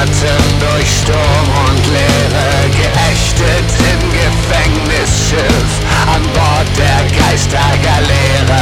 Atem durch Sturm und Leere, geächtet im Gefängnisschiff an Bord der Geistergaleere.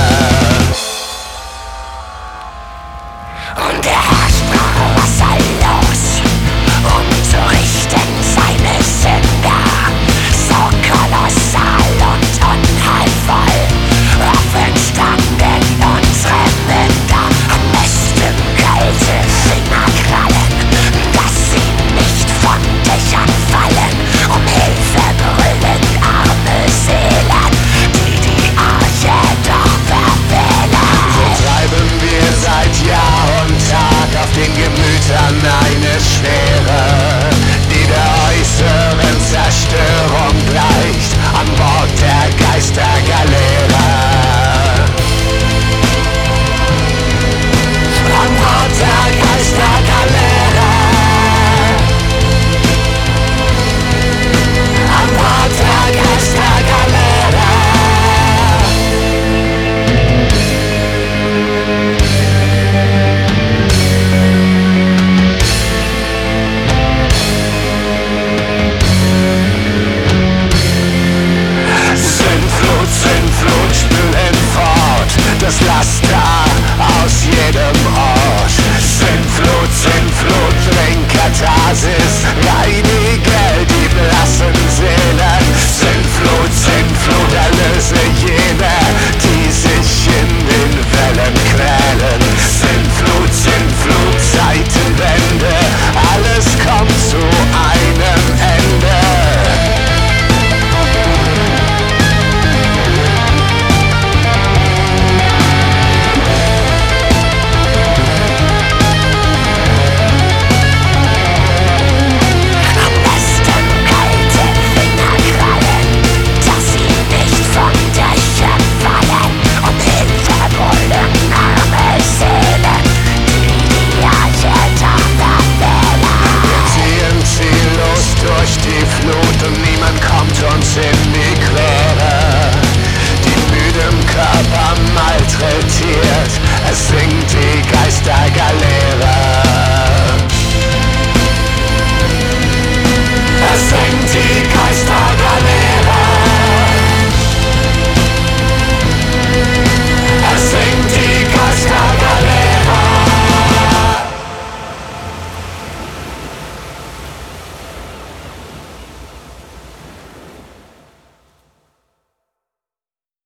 Und der Herr sprach wasserlos, um zu richten seine Sünder, so kolossal und unheilvoll. Offen standen unsere Münder, am besten kalte Fingerkrallen, dass sie nicht von Dächern fallen. Um Hilfe brüllen arme Seelen, die Arche doch verwählen. So treiben wir seit Jahr und Tag auf den Gemütern eine Schwere, die der äußeren Zerstörung gleicht, an Bord der Geistergaleere. An Bord der Geistergaleere. An Bord der Geistergaleere. Sündflut, spülen fort das Laster aus jedem Ort. Sündflut, bring Katharsis, reinige die blassen Seelen. Sündflut, erlöse jene, die sich in den Wellen quälen. Sündflut, Zeitenwende, alles kommt zu einem Ende. Durch die Flut und niemand kommt uns in die Quere. Die müde im Körper malträtiert, es singt die Geistergaleere.